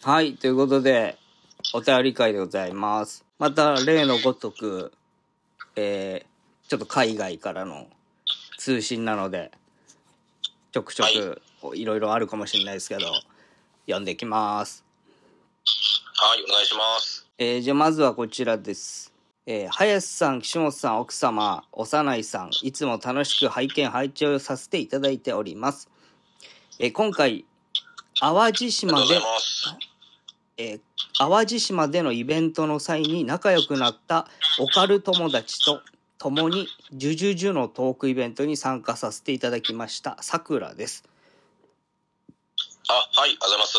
はい、ということで、お便り会でございます。また、例のごとく、ちょっと海外からの通信なので、ちょくちょくいろいろあるかもしれないですけど、読んでいきます。 はい、お願いします。 じゃあまずはこちらです。林さん、岸本さん、奥様、幼いさん、いつも楽しく拝聴させていただいております。今回、淡路島でのイベントの際に仲良くなったオカル友達と共にジュジュジュのトークイベントに参加させていただきましたさくらです。 はい、ありがとうございます。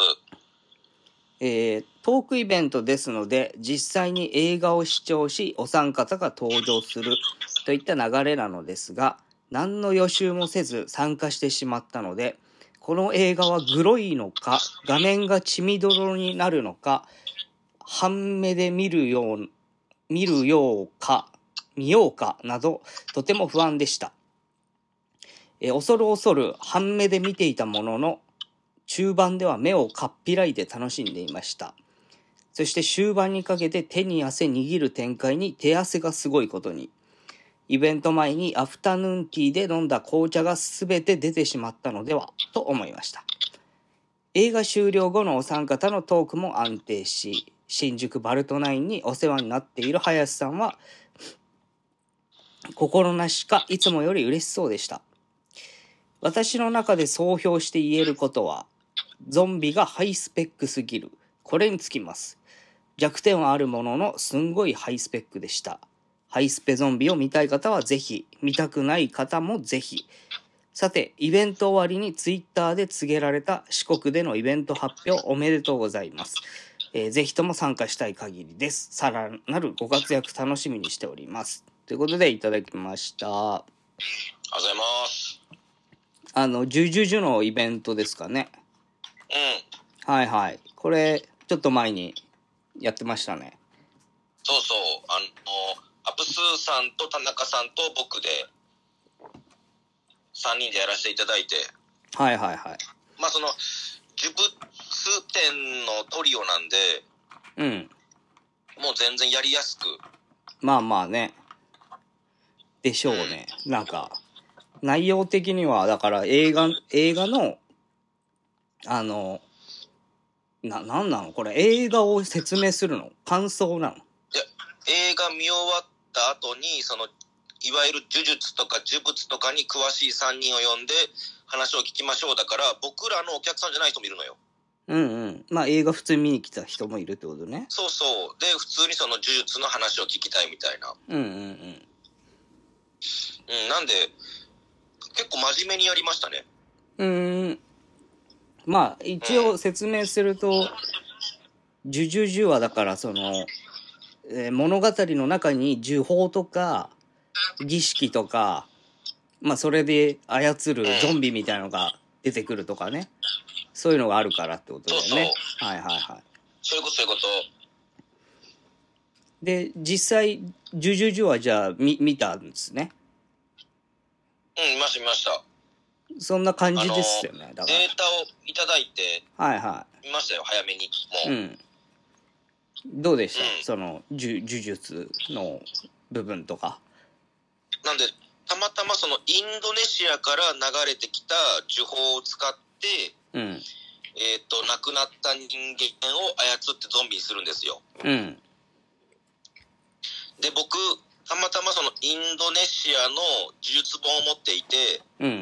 トークイベントですので実際に映画を視聴しお三方が登場するといった流れなのですが、何の予習もせず参加してしまったので、この映画はグロいのか、画面が血みどろになるのか、半目で見ようかなど、とても不安でした。恐る半目で見ていたものの、中盤では目をかっぴらいて楽しんでいました。そして終盤にかけて手に汗握る展開に手汗がすごいことに。イベント前にアフタヌーンティーで飲んだ紅茶が全て出てしまったのではと思いました。映画終了後のお三方のトークも安定し、新宿バルトナインにお世話になっている林さんは心なしかいつもより嬉しそうでした。私の中で総評して言えることは、ゾンビがハイスペックすぎる、これにつきます。弱点はあるもののすんごいハイスペックでした。ハイスペゾンビを見たい方はぜひ、見たくない方もぜひ。さて、イベント終わりにツイッターで告げられた四国でのイベント発表おめでとうございます。ぜひとも参加したい限りです。さらなるご活躍楽しみにしております。ということでいただきました。 ありがとうございます。 ジュジュジュのイベントですかね。はいはい。これ、ちょっと前にやってましたね。 そうそう。アプスーさんと田中さんと僕で、3人でやらせていただいて。 はいはいはい。 まあその、呪物展のトリオなんで、 うん。 もう全然やりやすく。 まあまあね。でしょうね。なんか、内容的には、だから映画の、なんなのこれ映画を説明するの感想なの？ いや、映画見終わった後に、いわゆる呪術とか呪物とかに詳しい3人を呼んで話を聞きましょうだから、僕らのお客さんじゃない人もいるのよ。 うんうん。まあ映画普通に見に来た人もいるってことね。 そうそう。で、普通にその呪術の話を聞きたいみたいな。なんで、結構真面目にやりましたね。 まあ一応説明すると、ジュジュジュはだから物語の中に呪法とか儀式とか、まあそれで操るゾンビみたいなのが出てくるとかね、そういうのがあるからってことだよね。 そうはいはいはい。 そういうこと。 で実際ジュジュジュはじゃあ見たんですね。 見ました。 そんな感じですよね。だからデータをいただいて、 はいはい。 見ましたよ、早めに。もう。 どうでした、その呪術の部分とか。 なんで、たまたまそのインドネシアから流れてきた呪法を使って、亡くなった人間を操ってゾンビにするんですよ。で、僕、たまたまそのインドネシアの呪術本を持っていて、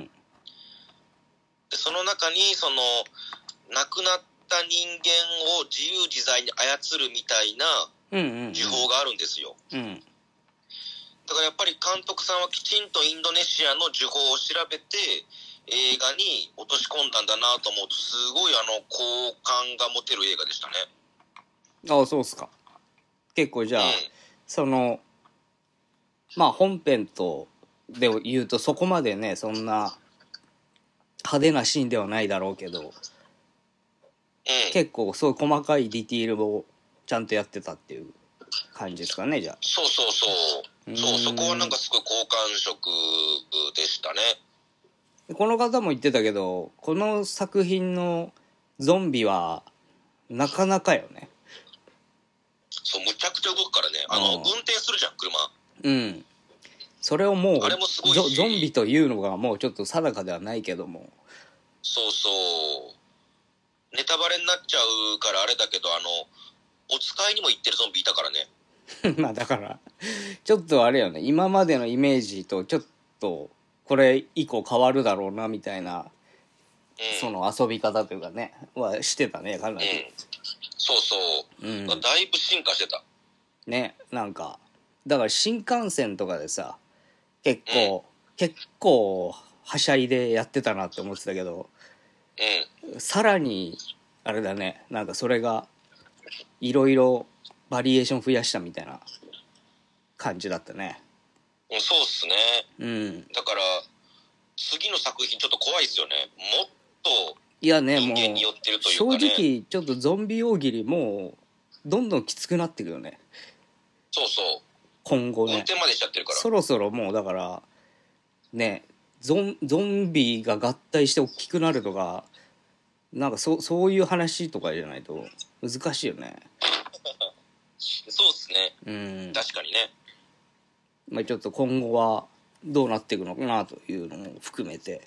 でその中に亡くなった人間を自由自在に操るみたいな呪法があるんですよ。だからやっぱり監督さんはきちんとインドネシアの呪法を調べて映画に落とし込んだんだなと思うと、すごい好感が持てる映画でしたね。 ああ、そうっすか。結構じゃあ、まあ本編とで言うとそこまでね、そんな派手なシーンではないだろうけど、結構そういう細かいディティールをちゃんとやってたっていう感じですかね、じゃあ。 そう。そこはなんかすごい好感触でしたね。 この方も言ってたけど、この作品のゾンビはなかなかよね。 そう、むちゃくちゃ動くからね。運転するじゃん、車。 うん。それをもう、 あれもすごいし、 ゾンビというのがもうちょっと定かではないけども。 そうそう。ネタバレになっちゃうからあれだけど、お使いにも行ってるゾンビいたからね。 まあだから、ちょっとあれよね、今までのイメージとちょっと、これ以降変わるだろうな、みたいな、その遊び方というかね、はしてたね、かなり。 そうそう。だいぶ進化してた。 ね、なんか、だから新幹線とかでさ、結構、はしゃいでやってたなって思ってたけど、さらに、あれだね、なんかそれが、いろいろバリエーション増やしたみたいな感じだったね。 そうっすね。だから、次の作品ちょっと怖いっすよね。もっと、 いやね、 もう、 正直、ちょっとゾンビ大喜利もう、どんどんきつくなってくよね。 そうそう。 今後ね。 運転までしちゃってるから。 そろそろもうだから、ね、ゾンビが合体して大きくなるとか、なんかそういう話とかじゃないと難しいよね。 そうっすね。確かにね。 まあちょっと今後はどうなっていくのかなというのも含めて。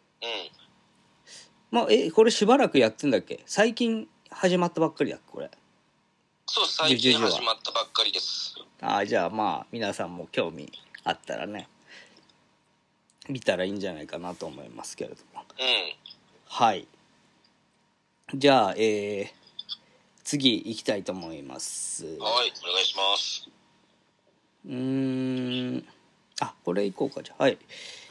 まあこれしばらくやってんだっけ？最近始まったばっかりだっけこれ？ そう、最近始まったばっかりです。 じゃあまあ皆さんも興味あったらね、見たらいいんじゃないかなと思いますけれども。はい。じゃあ次行きたいと思います。 はい、お願いします。 これ行こうか。じゃあはい。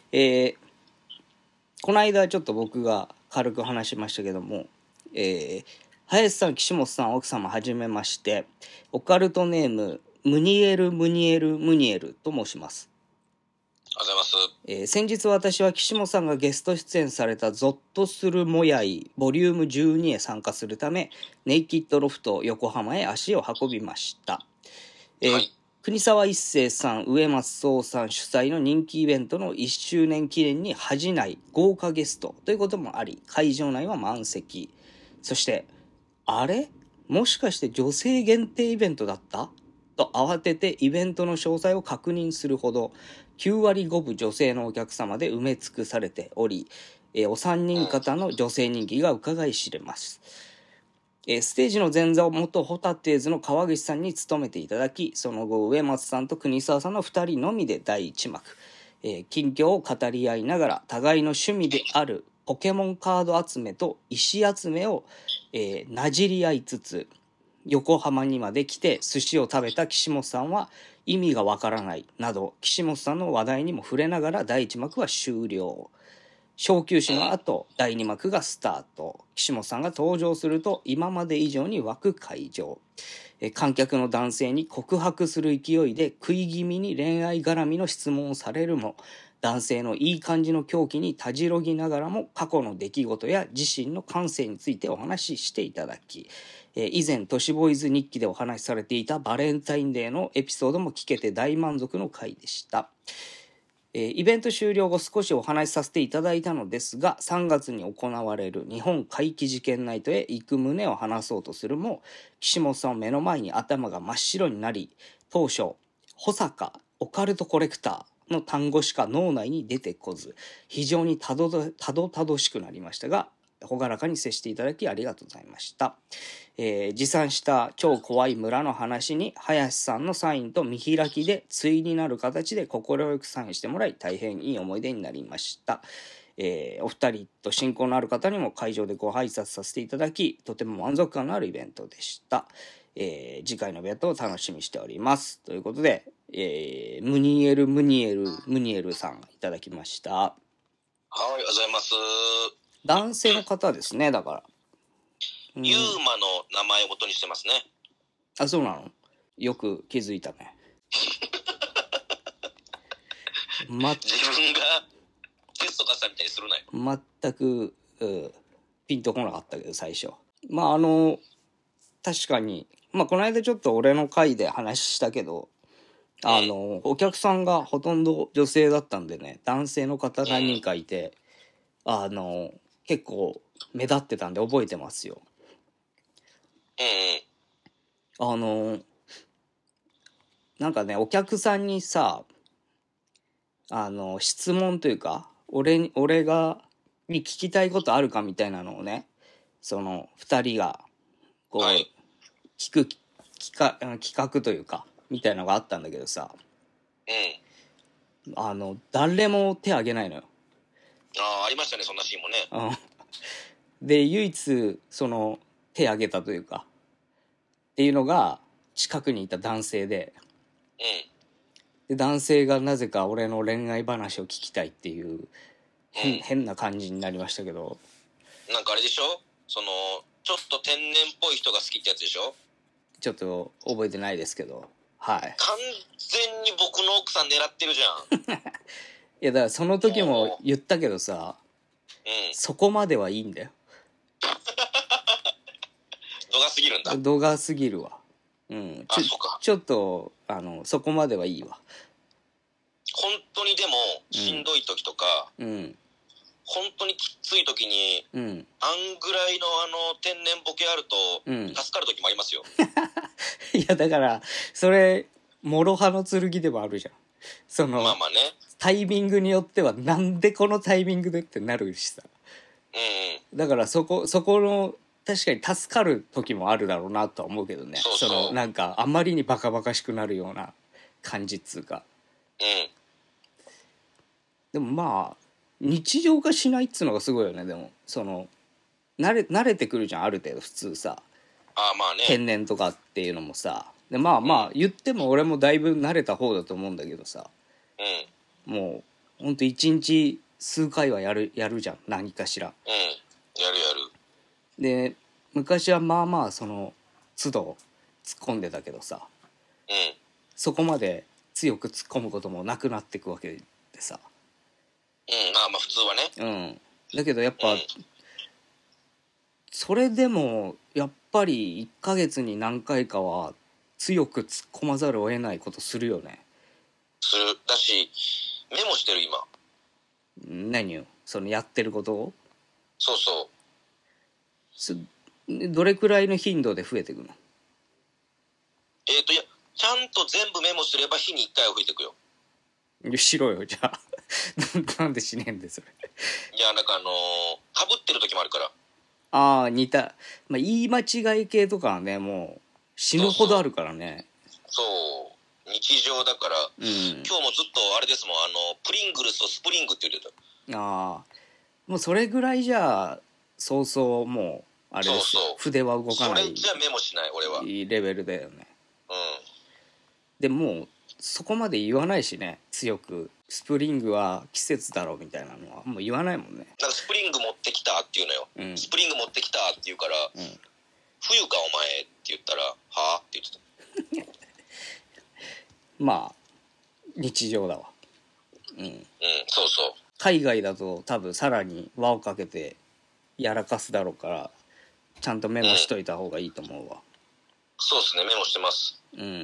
この間ちょっと僕が軽く話しましたけども、林さん、岸本さん、奥様はじめまして、オカルトネームムニエルと申します。 ありがとうございます。 先日私は岸本さんがゲスト出演されたゾッとするもやいボリューム12へ参加するためネイキッドロフト横浜へ足を運びました。国沢一生さん、植松壮さん主催の人気イベントの1周年記念に恥じない豪華ゲストということもあり、会場内は満席。そして、あれ？もしかして女性限定イベントだった？と慌ててイベントの詳細を確認するほど、9割5分女性のお客様で埋め尽くされており、お三人方の女性人気が伺い知れます。ステージの前座を元ホタテーズの川口さんに務めていただき、その後植松さんと国沢さんの2人のみで第1幕、近況を語り合いながら互いの趣味であるポケモンカード集めと石集めを、なじり合いつつ横浜にまで来て寿司を食べた岸本さんは意味がわからないなど岸本さんの話題にも触れながら第1幕は終了。小休止の後第2幕がスタート。岸本さんが登場すると今まで以上に沸く会場。観客の男性に告白する勢いで食い気味に恋愛絡みの質問をされるも、男性のいい感じの狂気にたじろぎながらも過去の出来事や自身の感性についてお話ししていただき、以前都市ボーイズ日記でお話しされていたバレンタインデーのエピソードも聞けて大満足の回でした。イベント終了後少しお話しさせていただいたのですが、3月に行われる日本怪奇事件ナイトへ行く旨を話そうとするも、岸本さんを目の前に頭が真っ白になり、当初保坂オカルトコレクターの単語しか脳内に出てこず、非常にたどしくなりましたが、朗らかに接していただきありがとうございました。持参した超怖い村の話に林さんのサインと見開きで対になる形で快くサインしてもらい大変いい思い出になりました。お二人と親交のある方にも会場でご挨拶させていただき、とても満足感のあるイベントでした。次回のイベントを楽しみにしておりますということで、ムニエルさんいただきました。 はい、ありがとうございます。 男性の方ですね。だから、 ユーマの名前を元にしてますね。 あ、そうなの？よく気づいたね。 自分がテスト化したみたいにするなよ。 全くピンとこなかったけど最初。まあ確かに、まあこの間ちょっと俺の回で話したけど、お客さんがほとんど女性だったんでね、男性の方何人かいて、結構目立ってたんで覚えてますよ。 なんかね、お客さんにさ、質問というか、俺に聞きたいことあるかみたいなのをね、その2人がこう、はい、企画というかみたいなのがあったんだけどさ、誰も手挙げないのよ。 ありましたね、そんなシーンもね。 で唯一その手挙げたというかっていうのが近くにいた男性で、で男性がなぜか俺の恋愛話を聞きたいっていう変な感じになりましたけど、 なんかあれでしょ、そのちょっと天然っぽい人が好きってやつでしょ。 ちょっと覚えてないですけど、はい。 完全に僕の奥さん狙ってるじゃん。いやだからその時も言ったけどさ、そこまではいいんだよ。 度が過ぎるんだ。 度が過ぎるわ。ちょっとそこまではいいわ。 本当にでもしんどい時とか、本当にきつい時に、あんぐらいの天然ボケあると助かる時もありますよ。 いやだからそれ諸刃の剣でもあるじゃん。その、 まあまあね、 タイミングによってはなんでこのタイミングでってなるしさ、だからそこの確かに助かる時もあるだろうなとは思うけどね。そのなんかあまりにバカバカしくなるような感じっつうか、でもまあ日常化しないっつうのがすごいよね。でもその慣れてくるじゃん、ある程度普通さ。 まあね、 天然とかっていうのもさ、でまあ言っても俺もだいぶ慣れた方だと思うんだけどさ、もうほんと一日数回はやるじゃん、何かしら。 やる。 で昔はまあその都度突っ込んでたけどさ、そこまで強く突っ込むこともなくなってくわけでさ、 まあ普通はね。 だけどやっぱ、それでもやっぱり1ヶ月に何回かは強く突っ込まざるを得ないことするよね。 する。だしメモしてる今。 何よ、そのやってることを。 そうどれくらいの頻度で増えていくの？ いやちゃんと全部メモすれば日に1回は増えていくよ。 しろよじゃあなんでしねえんでそれ。 いやなんかかぶってる時もあるから。 似た、言い間違い系とかはねもう死ぬほどあるからね。 そう日常だから、今日もずっとあれですもん、プリングルスとスプリングって言ってた。 もうそれぐらいじゃそうそうもうあれですよ。筆は動かない。 それじゃメモしない俺は。 いいレベルだよね。でもうそこまで言わないしね、強くスプリングは季節だろうみたいなのはもう言わないもんね。 なんかスプリング持ってきたっていうのよ、スプリング持ってきたって言うから、冬かお前って言ったらはあって言ってた。 まあ日常だわ。 そう海外だと多分さらに輪をかけてやらかすだろうからちゃんとメモしといた方がいいと思うわ。 そうですね、メモしてます。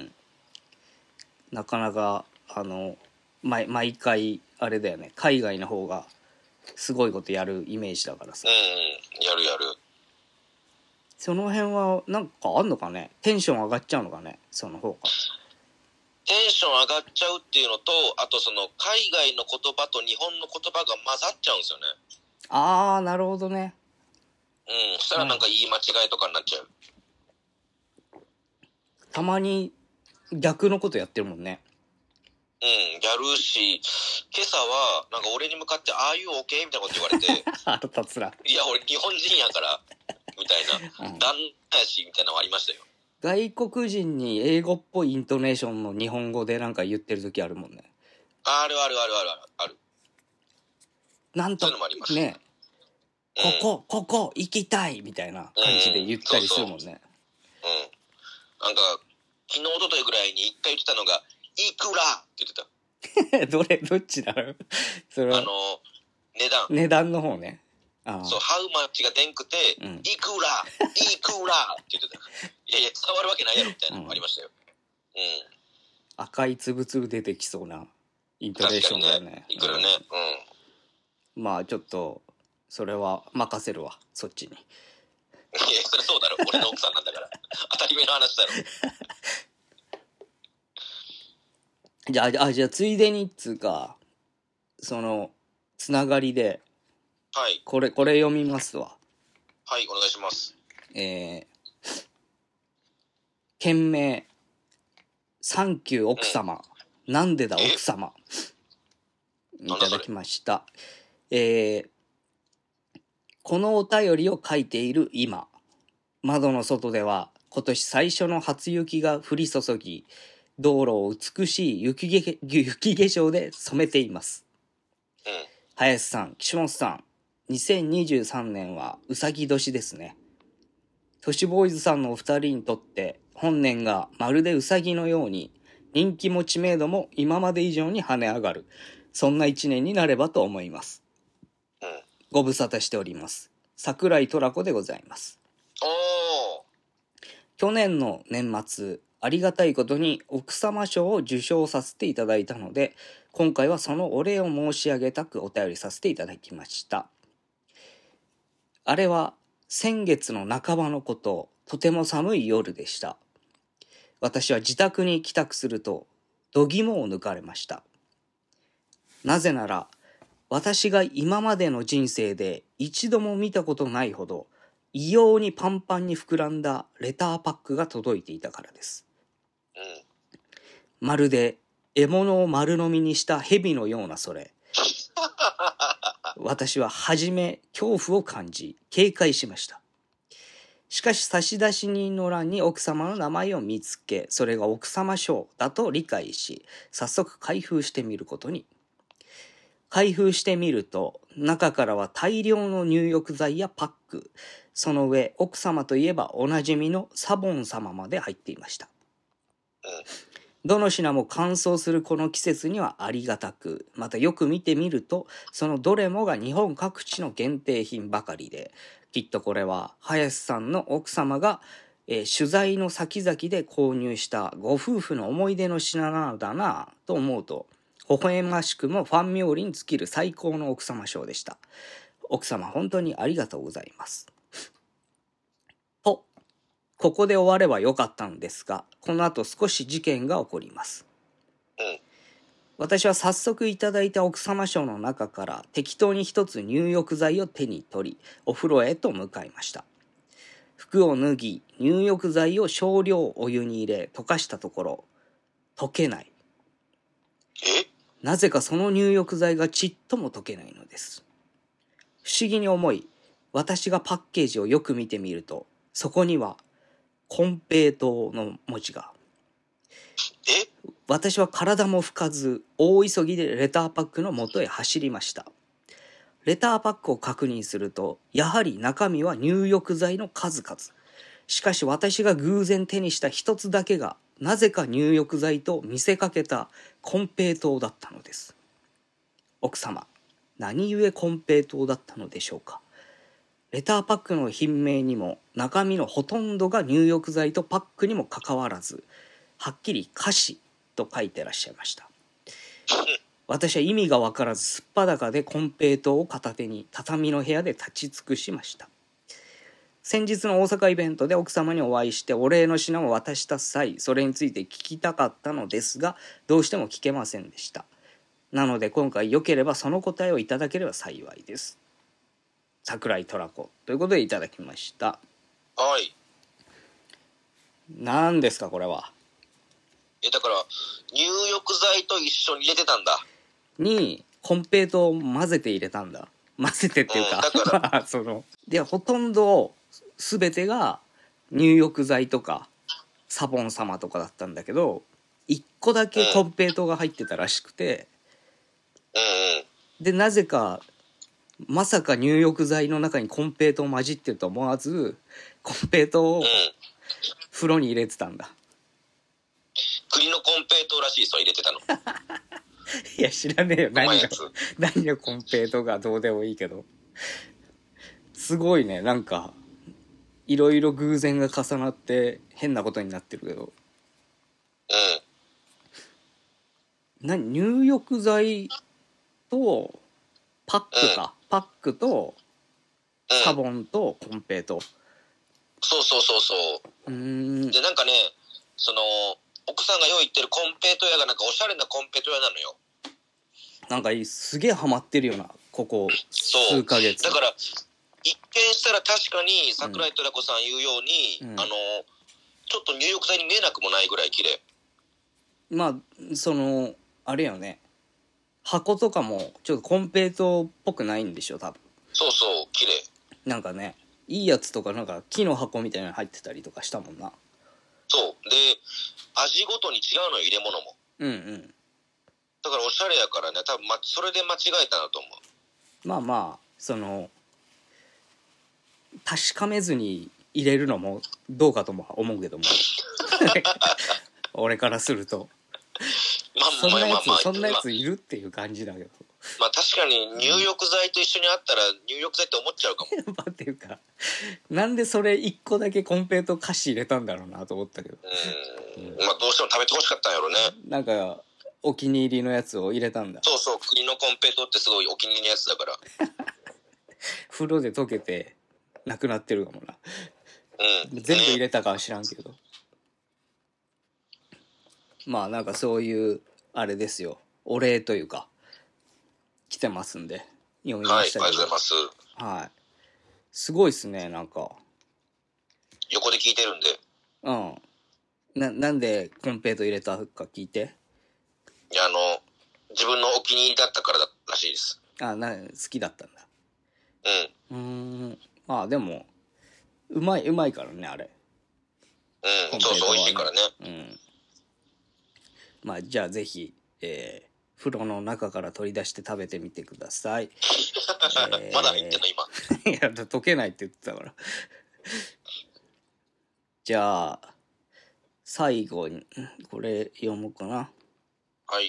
なかなか毎回あれだよね、海外の方がすごいことやるイメージだからさ。 やる。 その辺はなんかあんのかね、テンション上がっちゃうのかね、その方が。 テンション上がっちゃうっていうのと、あとその海外の言葉と日本の言葉が混ざっちゃうんですよね。 なるほどね。 そしたらなんか言い間違いとかになっちゃう。 たまに逆のことやってるもんね。 やるし、今朝はなんか俺に向かって「Are you okay?」みたいなこと言われて腹立つな。 いや俺日本人やからみたいな、旦那やしみたいなのありましたよ。 外国人に英語っぽいイントネーションの日本語でなんか言ってる時あるもんね。 ある。 なんとそういうのもありますね、ここ行きたいみたいな感じで言ったりするもんね。 なんか昨日おとといぐらいに一回言ってたのが「いくら」って言ってた。 どっちだろうそれは値段の方ね。 そうハウマッチがでんくて「いくら」って言ってた。いや伝わるわけないやろみたいなのありましたよ。 赤いつぶつぶ出てきそうなイントネーションだよね。 いくらね。 まあちょっとそれは任せるわ、そっちに。 いや、それそうだろ。俺の奥さんなんだから。当たり前の話だろ。 じゃあついでにっつうか、そのつながりで、 はい。 これ読みますわ。 はい、お願いします。 件名、サンキュー奥様、なんでだ奥様、いただきました。このお便りを書いている今、窓の外では今年最初の初雪が降り注ぎ、道路を美しい雪化粧で染めています。林さん、岸本さん、2023年はうさぎ年ですね。都市ボーイズさんのお二人にとって本年がまるでうさぎのように人気も知名度も今まで以上に跳ね上がる、そんな一年になればと思います。ご無沙汰しております。桜井トラコでございます。去年の年末、ありがたいことに奥様賞を受賞させていただいたので、今回はそのお礼を申し上げたくお便りさせていただきました。あれは先月の半ばのこと、とても寒い夜でした。私は自宅に帰宅すると、度肝を抜かれました。なぜなら、私が今までの人生で一度も見たことないほど、異様にパンパンに膨らんだレターパックが届いていたからです。まるで獲物を丸飲みにした蛇のようなそれ。私は初め恐怖を感じ警戒しました。しかし差出人の欄に奥様の名前を見つけ、それが奥様賞だと理解し、早速開封してみることに。開封してみると、中からは大量の入浴剤やパック、その上奥様といえばおなじみのサボン様まで入っていました。どの品も乾燥するこの季節にはありがたく、またよく見てみると、そのどれもが日本各地の限定品ばかりで、きっとこれは林さんの奥様が、取材の先々で購入したご夫婦の思い出の品なのだなと思うと、微笑ましくもファン冥利に尽きる最高の奥様賞でした。奥様本当にありがとうございます。と、ここで終わればよかったのですが、この後少し事件が起こります。私は早速いただいた奥様賞の中から適当に一つ入浴剤を手に取り、お風呂へと向かいました。服を脱ぎ、入浴剤を少量お湯に入れ溶かしたところ、溶けない。なぜかその入浴剤がちっとも溶けないのです。不思議に思い、私がパッケージをよく見てみると、そこには金平糖の文字が。私は体も拭かず、大急ぎでレターパックの元へ走りました。レターパックを確認すると、やはり中身は入浴剤の数々。しかし私が偶然手にした一つだけが、なぜか入浴剤と見せかけた金平糖だったのです。奥様、何故金平糖だったのでしょうか。レターパックの品名にも中身のほとんどが入浴剤とパックにもかかわらず、はっきり菓子と書いてらっしゃいました。私は意味がわからずすっぱだかで金平糖を片手に畳の部屋で立ち尽くしました。先日の大阪イベントで奥様にお会いしてお礼の品を渡した際、それについて聞きたかったのですが、どうしても聞けませんでした。なので今回よければその答えをいただければ幸いです。桜井トラコということでいただきました。 はい。 何ですかこれは。 だから入浴剤と一緒に入れてたんだ。 に金平糖を混ぜて入れたんだ。混ぜてっていうか、だからそのでほとんど全てが入浴剤とかサボン様とかだったんだけど、1個だけ金平糖が入ってたらしくて、でなぜかまさか入浴剤の中に金平糖混じってると思わず、金平糖を風呂に入れてたんだ。 栗の金平糖らしい、そう入れてたの。 いや知らねえよ、何が金平糖がどうでもいいけど、すごいね、なんかいろいろ偶然が重なって変なことになってるけど、入浴剤とパックか、パックとサボンと金平糖そうそうそうそう。で、なんかね、その、奥さんがよう言ってるコンペイト屋がなんかおしゃれなコンペイト屋なのよ。 なんかすげえハマってるよな、ここ数ヶ月。 だから、一見したら確かに桜井虎子さん言うように、ちょっと入浴剤に見えなくもないぐらい綺麗。 まあ、その、あれよね。箱とかもちょっとコンペイトっぽくないんでしょ、多分。 そうそう、綺麗。 なんかね、いいやつとかなんか木の箱みたいなの入ってたりとかしたもんな。 そう。で、味ごとに違うのよ、入れ物も。 うんうん。 だからおしゃれやからね、多分それで間違えたなと思う。 まあまあ、その、確かめずに入れるのもどうかとも思うけども。俺からすると。そんなやついるっていう感じだけど。 まあ確かに入浴剤と一緒にあったら入浴剤って思っちゃうかも。 っていうか、なんでそれ一個だけコンペイト菓子入れたんだろうなと思ったけど。 まあどうしても食べてほしかったんやろね。 なんかお気に入りのやつを入れたんだ。 そうそう、国のコンペイトってすごいお気に入りのやつだから。 風呂で溶けてなくなってるかもな。全部入れたかは知らんけど。まあなんかそういうあれですよ、お礼というか来てますんで読みましたけど。 はい、ありがとうございます。 はい、すごいっすね。なんか横で聞いてるんで。 なんでコンペイト入れたか聞いて。 いや、自分のお気に入りだったかららしいです。 好きだったんだ。まあでもうまいからね、あれ。 そうそう、美味しいからね。 まあじゃあぜひ、風呂の中から取り出して食べてみてください。 まだ入ってんの今。 いや、溶けないって言ってたからじゃあ最後にこれ読もうかな。 はい。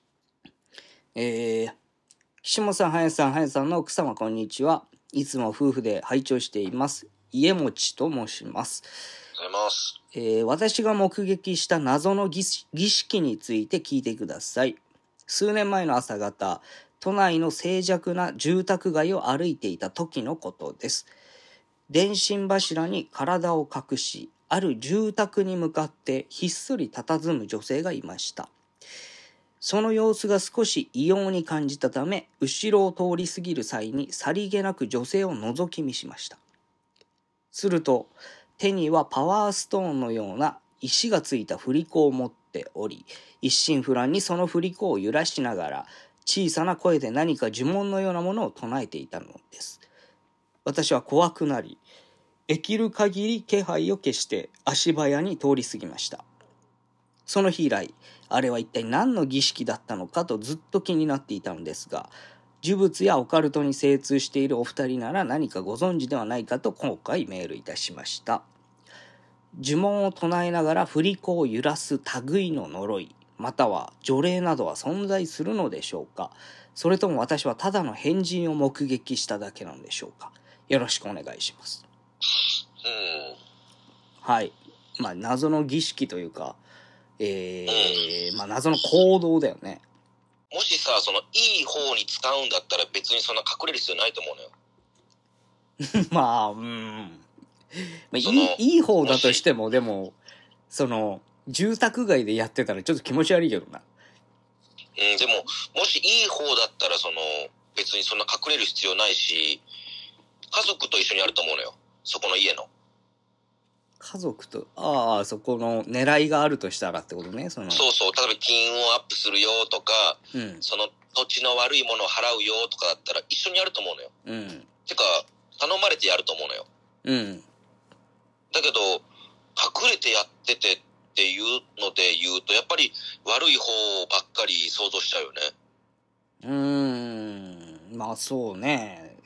岸本さん、はやさんの奥様、こんにちは。いつも夫婦で拝聴しています。家持と申します。 ありがとうございます。 私が目撃した謎の儀式について聞いてください。数年前の朝方、都内の静寂な住宅街を歩いていた時のことです。電信柱に体を隠し、ある住宅に向かってひっそり佇む女性がいました。その様子が少し異様に感じたため、後ろを通り過ぎる際にさりげなく女性を覗き見しました。すると、手にはパワーストーンのような石がついた振り子を持っており、一心不乱にその振り子を揺らしながら、小さな声で何か呪文のようなものを唱えていたのです。私は怖くなり、できる限り気配を消して足早に通り過ぎました。その日以来、あれは一体何の儀式だったのかとずっと気になっていたのですが、呪物やオカルトに精通しているお二人なら何かご存知ではないかと今回メールいたしました。呪文を唱えながら振り子を揺らす類の呪い、または除霊などは存在するのでしょうか。それとも私はただの変人を目撃しただけなのでしょうか。よろしくお願いします。はい。まあ謎の儀式というか、まあ謎の行動だよね。 もしさ、そのいい方に使うんだったら別にそんな隠れる必要ないと思うのよ。 まあ、いい方だとしても、でもその住宅街でやってたらちょっと気持ち悪いけどな。 でももしいい方だったら別にそんな隠れる必要ないし、家族と一緒にやると思うのよ。そこの家の。 家族と、そこの狙いがあるとしたらってことね。そうそう。例えば金運をアップするよとか、その土地の悪いものを払うよとかだったら一緒にやると思うのよ。てか、頼まれてやると思うのよ。だけど、隠れてやっててっていうので言うと、やっぱり悪い方ばっかり想像しちゃうよね。まあそうね。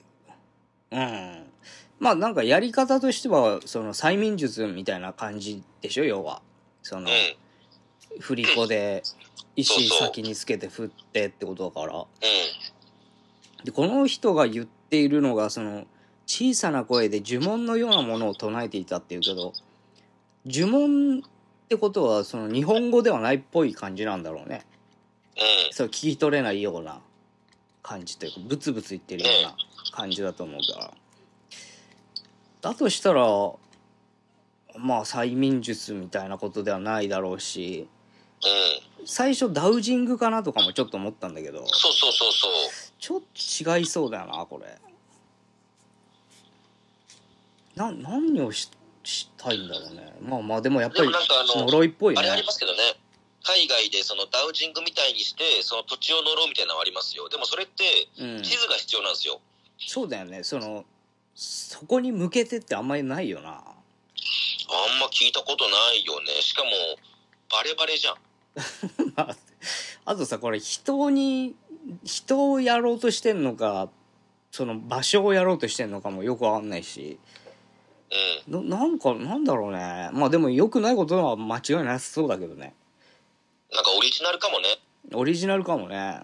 まあなんかやり方としてはその催眠術みたいな感じでしょ、要は。その、振り子で石先につけて振ってってことだから。でこの人が言っているのがその小さな声で呪文のようなものを唱えていたっていうけど、呪文ってことはその日本語ではないっぽい感じなんだろうね。そう聞き取れないような感じというか、ブツブツ言ってるような感じだと思うから。だとしたらまあ催眠術みたいなことではないだろうし、 うん、 最初ダウジングかなとかもちょっと思ったんだけど、 そうそうそうそう、 ちょっと違いそうだよなこれ。何をしたいんだろうね。まあまあでもやっぱり呪いっぽいね。 あれありますけどね、海外でそのダウジングみたいにしてその土地を呪うみたいなのありますよ。でもそれって地図が必要なんですよ、 そうだよね。そこに向けてってあんまりないよな。 あんま聞いたことないよね。しかもバレバレじゃんあとさ、これ人をやろうとしてんのか、その場所をやろうとしてんのかもよくわかんないし、なんだろうね。まあでも良くないことは間違いなさそうだけどね。 なんかオリジナルかもね。 オリジナルかもね。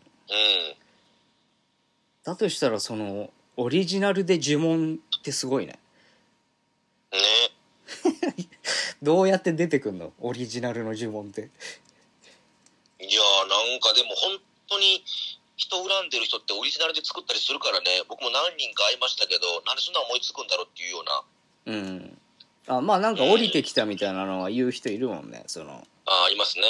だとしたらそのオリジナルで呪文ってすごいね。 ねどうやって出てくんのオリジナルの呪文って。 いやーなんかでも本当に人恨んでる人ってオリジナルで作ったりするからね。僕も何人か会いましたけど、なんでそんな思いつくんだろうっていうような。 まあなんか降りてきたみたいなのは言う人いるもんね。 ありますね。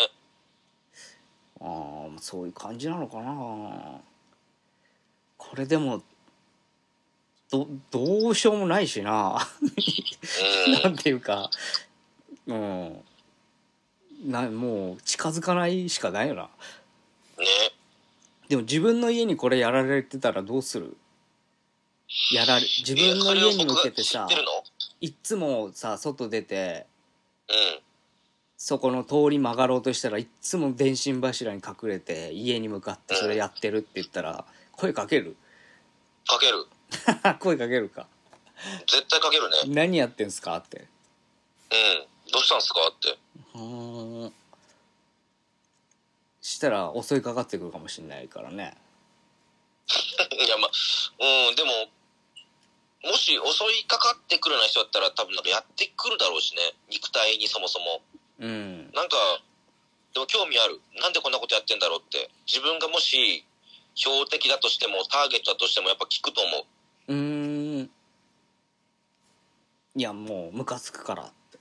そういう感じなのかな。これでもどうしようもないしななんていうか、もう近づかないしかないよな。 ね。 でも自分の家にこれやられてたらどうする？自分の家に向けてさ、いっつもさ外出て、そこの通り曲がろうとしたらいっつも電信柱に隠れて家に向かってそれやってるって言ったら声かける？ かける声かけるか。 絶対かけるね。 何やってんすかって。 どうしたんすかって。 したら襲いかかってくるかもしれないからねいやまあでももし襲いかかってくるような人だったら多分なんかやってくるだろうしね、肉体にそもそも。なんかでも興味ある。なんでこんなことやってんだろうって。自分がもし標的だとしてもターゲットだとしてもやっぱ聞くと思う。 いやもうムカつくからって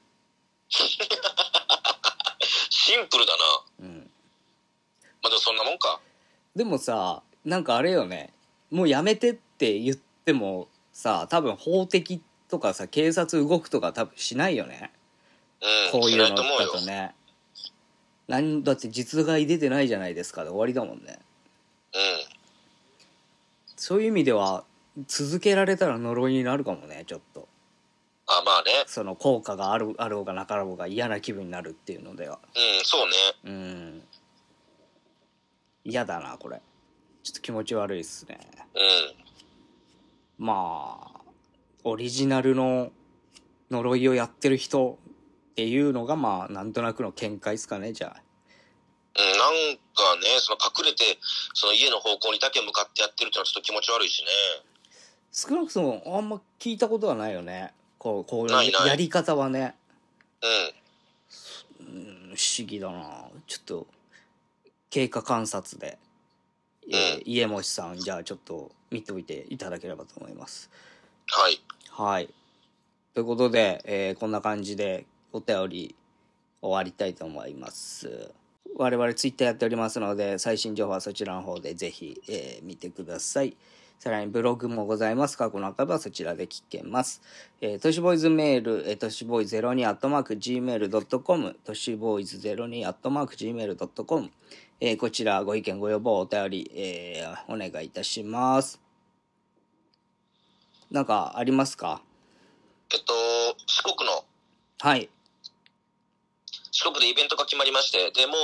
シンプルだな。まあでもそんなもんか。 でもさ、なんかあれよね、もうやめてって言ってもさ、多分法的とかさ警察動くとか多分しないよね。こういうのだとね。だって実害出てないじゃないですかで終わりだもんね。そういう意味では続けられたら呪いになるかもね、ちょっと。 まあね。 その効果があろうがなかろうが嫌な気分になるっていうのでは。 そうね。 嫌だなこれ。ちょっと気持ち悪いっすね。まあオリジナルの呪いをやってる人っていうのがまあなんとなくの見解ですかね、じゃあ。 なんかね、その隠れてその家の方向にだけ向かってやってるってのはちょっと気持ち悪いしね。 少なくともあんま聞いたことはないよね。こういうやり方はね。不思議だな。ちょっと経過観察で、家持さんじゃあちょっと見ておいていただければと思います。はい。ということで、こんな感じでお便り終わりたいと思います。我々ツイッターやっておりますので最新情報はそちらの方でぜひ、見てください。さらにブログもございます。過去のアーカイブはそちらで聞けます。都市ボーイズメール、都市ボーイズ02@gmail.com、都市ボーイズ02@gmail.com、こちらご意見ご要望お便り、お願いいたします。なんかありますか？ 四国の。 はい。 四国でイベントが決まりまして、でも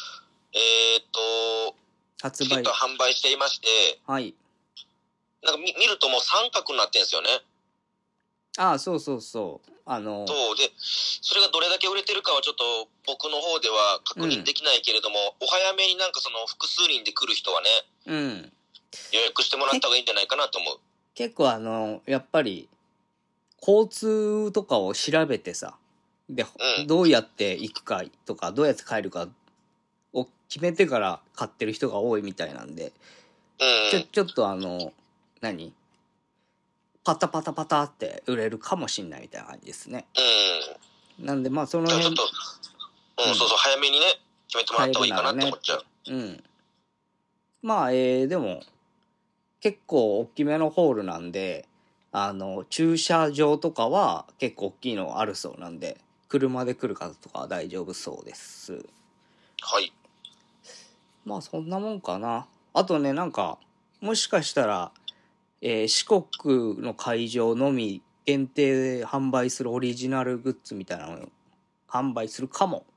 発売チケット販売していまして、 はい。 なんか見るともう三角になってんですよね。 そうそう。 そうで、それがどれだけ売れてるかはちょっと僕の方では確認できないけれども、お早めになんかその複数人で来る人はね、予約してもらった方がいいんじゃないかなと思う。 結構やっぱり交通とかを調べてさ、で、どうやって行くかとかどうやって帰るかを決めてから買ってる人が多いみたいなんで、ちょっとパタパタパタって売れるかもしんないみたいな感じですね。なんでまあそのちょっ辺と、そうそう、早めにね、決めてもらった方がいいかなって思っちゃう。 まあでも結構大きめのホールなんで、駐車場とかは結構大きいのあるそうなんで、車で来る方とかは大丈夫そうです。 はい。 まあそんなもんかな。あとね、なんかもしかしたら、四国の会場のみ限定で販売するオリジナルグッズみたいなのを販売するかも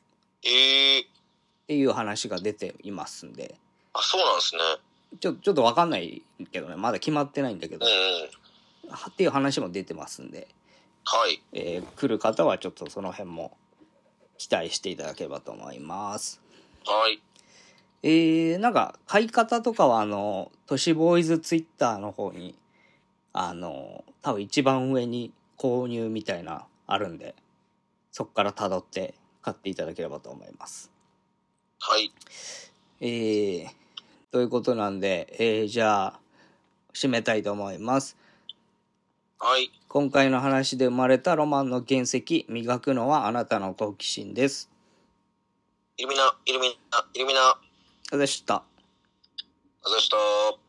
っていう話が出ていますんで。 あ、そうなんですね。 ちょっと分かんないけどね、まだ決まってないんだけど、っていう話も出てますんで、 はい。 来る方はちょっとその辺も期待していただければと思います。 はい。 なんか買い方とかは都市ボーイズツイッターの方に多分一番上に購入みたいなあるんで、そこから辿って買っていただければと思います。 はい。 ということなんで、じゃあ締めたいと思います。 はい。 今回の話で生まれたロマンの原石、磨くのはあなたの好奇心です。 イルミナ。 あざした。 あざした。